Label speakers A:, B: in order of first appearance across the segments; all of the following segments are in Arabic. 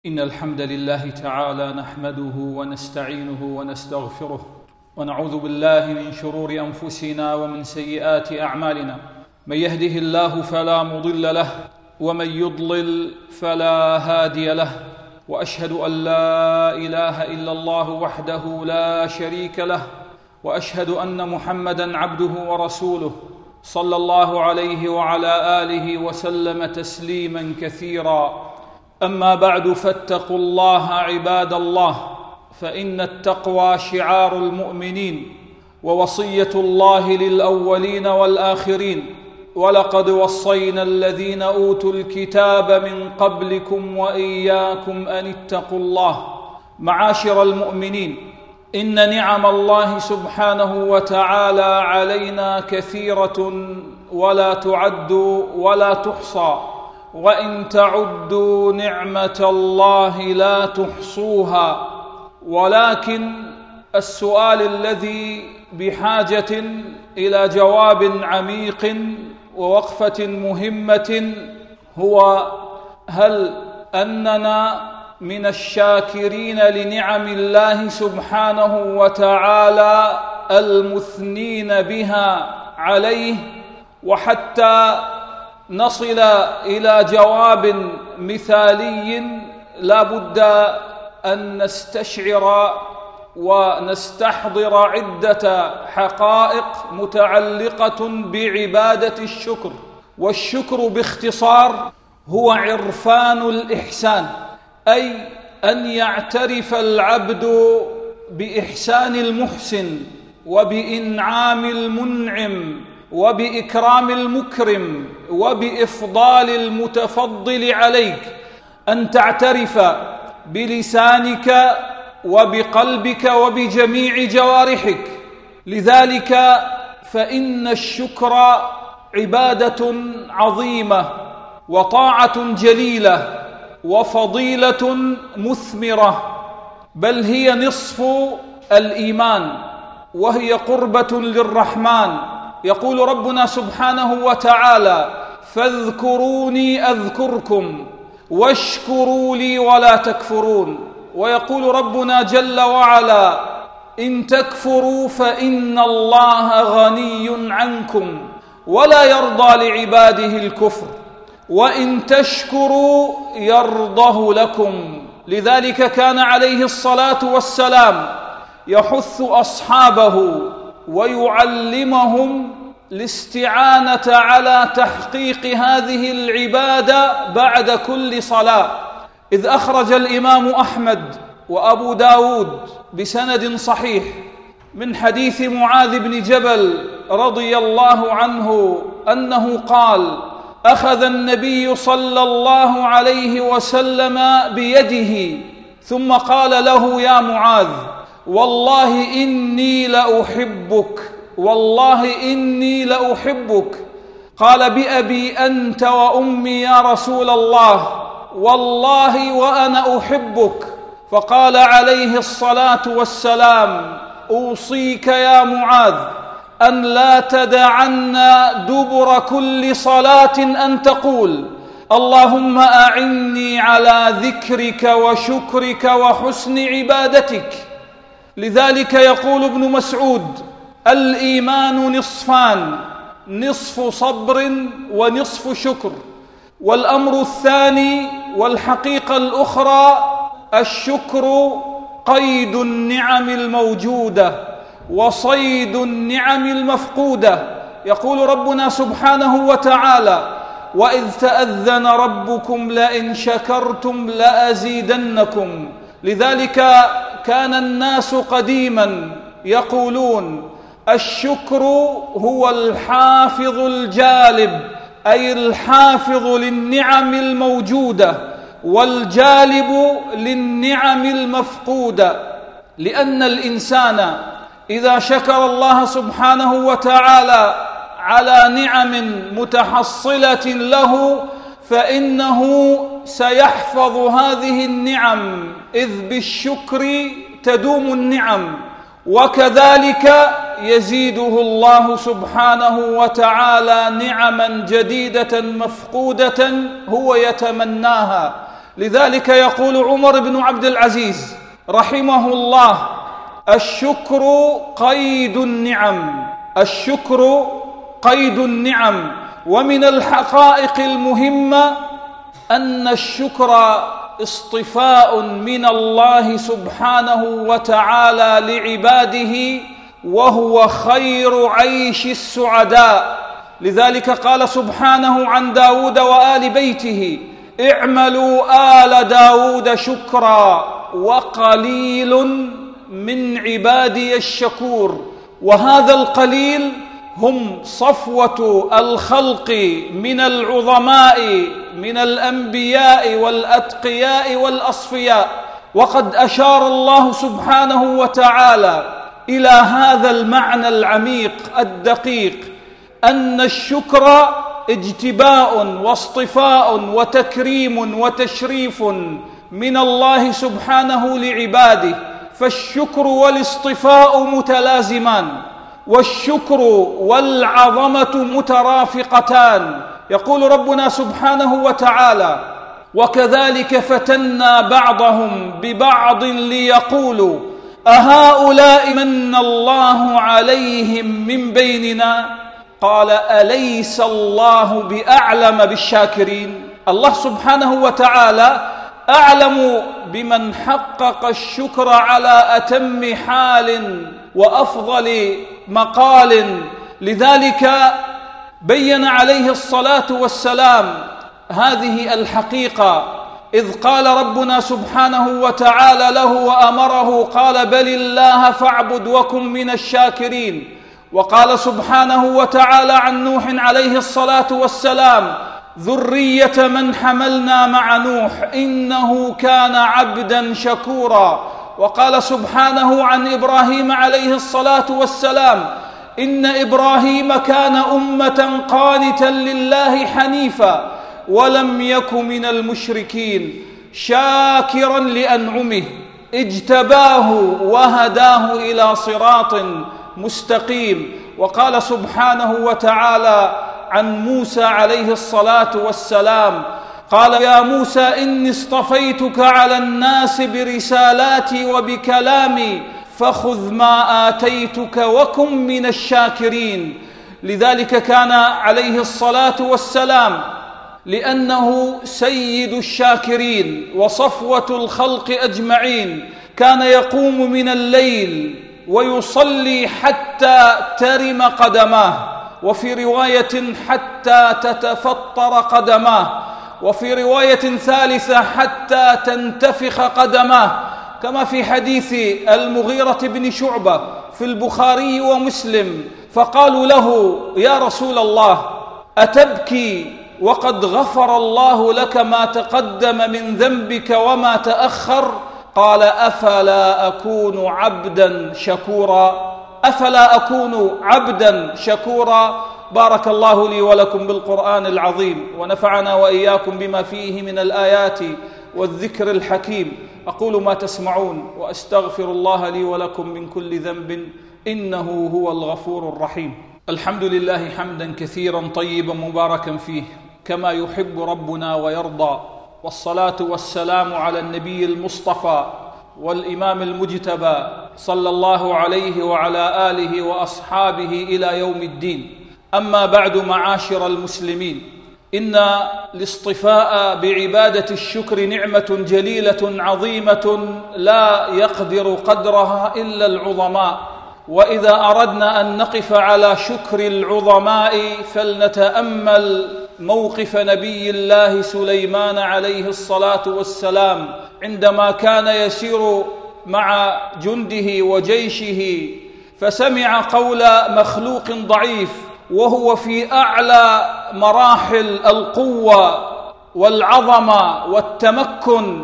A: إن الحمد لله تعالى نحمده ونستعينه ونستغفره ونعوذ بالله من شرور أنفسنا ومن سيئات أعمالنا. من يهده الله فلا مضل له ومن يضلل فلا هادي له، وأشهد أن لا إله إلا الله وحده لا شريك له، وأشهد أن محمدًا عبده ورسوله صلى الله عليه وعلى آله وسلم تسليمًا كثيرًا. أما بعد، فاتقوا الله عباد الله، فإن التقوى شعار المؤمنين ووصية الله للأولين والآخرين. ولقد وصينا الذين أوتوا الكتاب من قبلكم وإياكم أن اتقوا الله. معاشر المؤمنين، إن نعم الله سبحانه وتعالى علينا كثيرة ولا تعد ولا تحصى، وإن تعدوا نعمة الله لا تحصوها. ولكن السؤال الذي بحاجة إلى جواب عميق ووقفة مهمة هو: هل أننا من الشاكرين لنعم الله سبحانه وتعالى المثنين بها عليه؟ وحتى نصل إلى جواب مثالي لا بد أن نستشعر ونستحضر عدة حقائق متعلقة بعبادة الشكر. والشكر باختصار هو عرفان الإحسان، أي أن يعترف العبد بإحسان المحسن وبإنعام المنعم وبإكرام المكرم وبإفضال المتفضل عليك، أن تعترف بلسانك وبقلبك وبجميع جوارحك. لذلك فإن الشكر عبادة عظيمة وطاعة جليلة وفضيلة مثمرة، بل هي نصف الإيمان، وهي قربة للرحمن. يقول ربنا سبحانه وتعالى: فاذكروني أذكركم واشكروا لي ولا تكفرون. ويقول ربنا جل وعلا: إن تكفروا فإن الله غني عنكم ولا يرضى لعباده الكفر، وإن تشكروا يرضه لكم. لذلك كان عليه الصلاة والسلام يحث أصحابه ويعلمهم الاستعانة على تحقيق هذه العبادة بعد كل صلاة، إذ أخرج الإمام أحمد وأبو داود بسند صحيح من حديث معاذ بن جبل رضي الله عنه أنه قال: أخذ النبي صلى الله عليه وسلم بيده ثم قال له: يا معاذ، والله إني لأحبك، والله إني لأحبك. قال: بأبي أنت وأمي يا رسول الله، والله وأنا أحبك. فقال عليه الصلاة والسلام: أوصيك يا معاذ أن لا تدعن دبر كل صلاة أن تقول: اللهم أعني على ذكرك وشكرك وحسن عبادتك. لذلك يقول ابن مسعود: الإيمان نصفان، نصف صبر ونصف شكر. والأمر الثاني والحقيقة الأخرى: الشكر قيد النعم الموجودة وصيد النعم المفقودة. يقول ربنا سبحانه وتعالى: وإذ تأذن ربكم لئن شكرتم لأزيدنكم. لذلك كان الناس قديما يقولون: الشكر هو الحافظ الجالب، أي الحافظ للنعم الموجودة والجالب للنعم المفقودة. لأن الإنسان إذا شكر الله سبحانه وتعالى على نعم متحصلة له فإنه سيحفظ هذه النعم، إذ بالشكر تدوم النعم، وكذلك يزيده الله سبحانه وتعالى نعما جديدة مفقودة هو يتمناها. لذلك يقول عمر بن عبد العزيز رحمه الله: الشكر قيد النعم، الشكر قيد النعم. ومن الحقائق المهمة أن الشكر اصطفاء من الله سبحانه وتعالى لعباده، وهو خير عيش السعداء. لذلك قال سبحانه عن داود وآل بيته: اعملوا آل داود شكرا وقليل من عبادي الشكور. وهذا القليل هم صفوة الخلق من العظماء من الأنبياء والأتقياء والأصفياء. وقد أشار الله سبحانه وتعالى إلى هذا المعنى العميق الدقيق، أن الشكر اجتباء واصطفاء وتكريم وتشريف من الله سبحانه لعباده. فالشكر والاصطفاء متلازمان، والشكر والعظمة مترافقتان. يقول ربنا سبحانه وتعالى: وكذلك فتنا بعضهم ببعض ليقولوا أهؤلاء من الله عليهم من بيننا قال أليس الله بأعلم بالشاكرين. الله سبحانه وتعالى أعلم بمن حقق الشكر على أتم حال وأفضل مقال. لذلك بين عليه الصلاة والسلام هذه الحقيقة، إذ قال ربنا سبحانه وتعالى له وأمره، قال: بل الله فاعبد وكن من الشاكرين. وقال سبحانه وتعالى عن نوح عليه الصلاة والسلام: ذرية من حملنا مع نوح إنه كان عبدا شكورا. وقال سبحانه عن إبراهيم عليه الصلاة والسلام: إن إبراهيم كان أمة قانتا لله حنيفا ولم يك من المشركين شاكرا لأنعمه اجتباه وهداه إلى صراط مستقيم. وقال سبحانه وتعالى عن موسى عليه الصلاة والسلام: قال: يا موسى إني اصطفيتك على الناس برسالاتي وبكلامي فخذ ما آتيتك وكن من الشاكرين. لذلك كان عليه الصلاة والسلام، لأنه سيد الشاكرين وصفوة الخلق أجمعين، كان يقوم من الليل ويصلي حتى ترم قدماه، وفي رواية حتى تتفطر قدماه، وفي رواية ثالثة حتى تنتفخ قدماه، كما في حديث المغيرة بن شعبة في البخاري ومسلم. فقالوا له: يا رسول الله، أتبكي وقد غفر الله لك ما تقدم من ذنبك وما تأخر؟ قال: أفلا أكون عبدا شكورا، أفلا أكون عبدا شكورا. بارك الله لي ولكم بالقرآن العظيم، ونفعنا وإياكم بما فيه من الآيات والذكر الحكيم. أقول ما تسمعون وأستغفر الله لي ولكم من كل ذنب إنه هو الغفور الرحيم. الحمد لله حمدا كثيرا طيبا مباركا فيه كما يحب ربنا ويرضى، والصلاة والسلام على النبي المصطفى والإمام المجتبى صلى الله عليه وعلى آله وأصحابه إلى يوم الدين. أما بعد، معاشر المسلمين، إن الاصطفاء بعبادة الشكر نعمة جليلة عظيمة لا يقدر قدرها إلا العظماء. وإذا أردنا أن نقف على شكر العظماء فلنتأمل موقف نبي الله سليمان عليه الصلاة والسلام عندما كان يسير مع جنده وجيشه، فسمع قول مخلوق ضعيف وهو في أعلى مراحل القوة والعظمة والتمكن،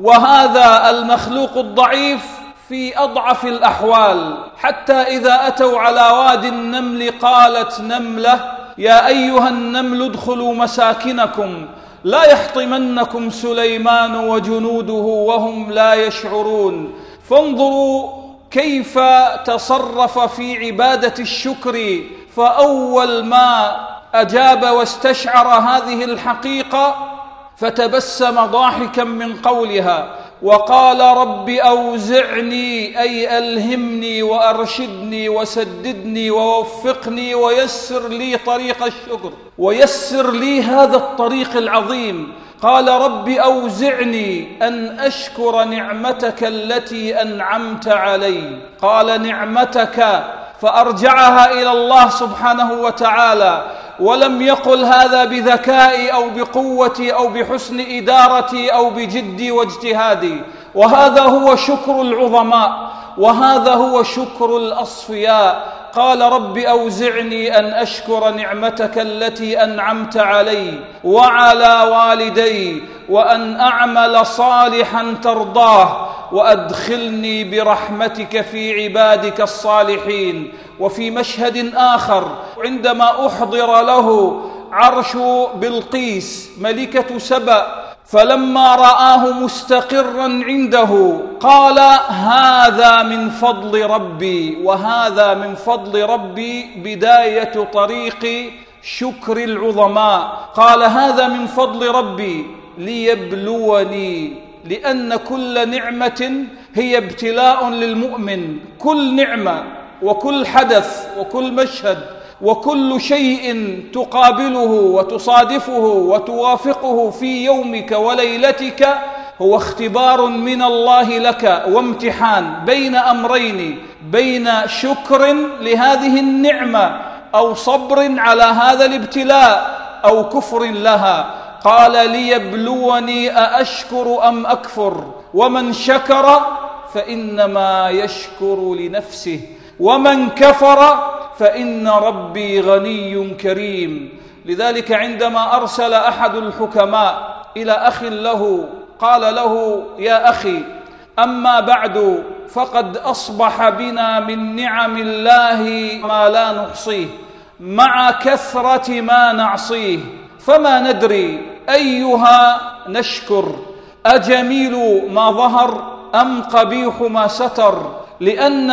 A: وهذا المخلوق الضعيف في أضعف الأحوال، حتى إذا أتوا على وادي النمل قالت نملة: يا أيها النمل ادخلوا مساكنكم لا يحطمنكم سليمان وجنوده وهم لا يشعرون. فانظروا كيف تصرف في عبادة الشكر، فأول ما أجاب واستشعر هذه الحقيقة فتبسم ضاحكا من قولها وقال رب أوزعني أي ألهمني وأرشدني وسددني ووفقني ويسر لي طريق الشكر، ويسر لي هذا الطريق العظيم. قال رب أوزعني أن أشكر نعمتك التي أنعمت علي. قال نعمتك، فأرجعها إلى الله سبحانه وتعالى، ولم يقل هذا بذكائي أو بقوتي أو بحسن إدارتي أو بجدي واجتهادي. وهذا هو شكر العظماء، وهذا هو شكر الأصفياء. قال رب أوزعني أن أشكر نعمتك التي أنعمت علي وعلى والدي وأن أعمل صالحا ترضاه وأدخلني برحمتك في عبادك الصالحين. وفي مشهد آخر عندما أحضر له عرش بلقيس ملكة سبأ، فلما رآه مستقرا عنده قال هذا من فضل ربي، وهذا من فضل ربي بداية طريق شكر العظماء. قال هذا من فضل ربي ليبلوني، لأن كل نعمة هي ابتلاء للمؤمن. كل نعمة وكل حدث وكل مشهد وكل شيء تقابله وتصادفه وتوافقه في يومك وليلتك هو اختبار من الله لك وامتحان بين أمرين، بين شكر لهذه النعمة أو صبر على هذا الابتلاء أو كفر لها. قال ليبلوني أأشكر أم أكفر، ومن شكر فإنما يشكر لنفسه ومن كفر فإن ربي غني كريم. لذلك عندما أرسل أحد الحكماء إلى أخ له قال له يا أخي أما بعد فقد أصبح بنا من نعم الله ما لا نحصيه مع كثرة ما نعصيه، فما ندري أيها نشكر، أجميل ما ظهر أم قبيح ما ستر؟ لأن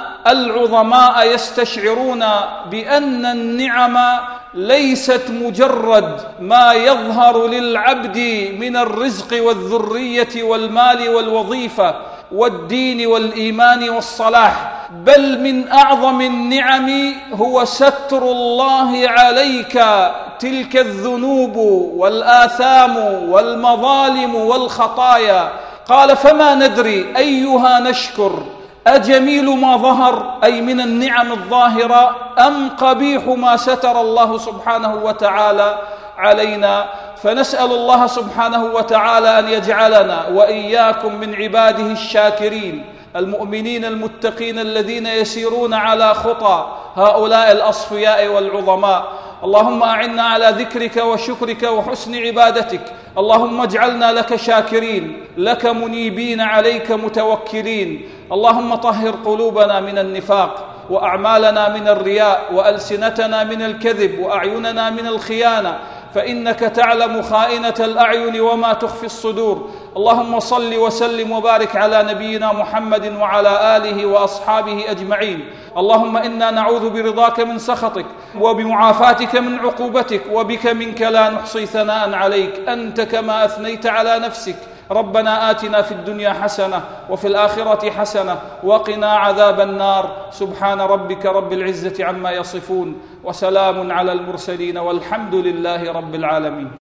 A: العظماء يستشعرون بأن النعم ليست مجرد ما يظهر للعبد من الرزق والذرية والمال والوظيفة والدين والإيمان والصلاح، بل من أعظم النعم هو ستر الله عليك تلك الذنوب والآثام والمظالم والخطايا. قال فما ندري أيها نشكر، أجميل ما ظهر أي من النعم الظاهرة أم قبيح ما ستر الله سبحانه وتعالى علينا؟ فنسأل الله سبحانه وتعالى أن يجعلنا وإياكم من عباده الشاكرين المؤمنين المتقين الذين يسيرون على خطى هؤلاء الأصفياء والعظماء. اللهم أعنا على ذكرك وشكرك وحسن عبادتك. اللهم اجعلنا لك شاكرين، لك منيبين، عليك متوكلين. اللهم طهر قلوبنا من النفاق، وأعمالنا من الرياء، وألسنتنا من الكذب، وأعيننا من الخيانة، فإنك تعلم خائنة الأعين وما تخفي الصدور. اللهم صل وسلم وبارك على نبينا محمد وعلى آله وأصحابه أجمعين. اللهم إنا نعوذ برضاك من سخطك وبمعافاتك من عقوبتك، وبك منك لا نحصي ثناء عليك أنت كما أثنيت على نفسك. ربنا آتنا في الدنيا حسنة وفي الآخرة حسنة وقنا عذاب النار. سبحان ربك رب العزة عما يصفون، وسلام على المرسلين، والحمد لله رب العالمين.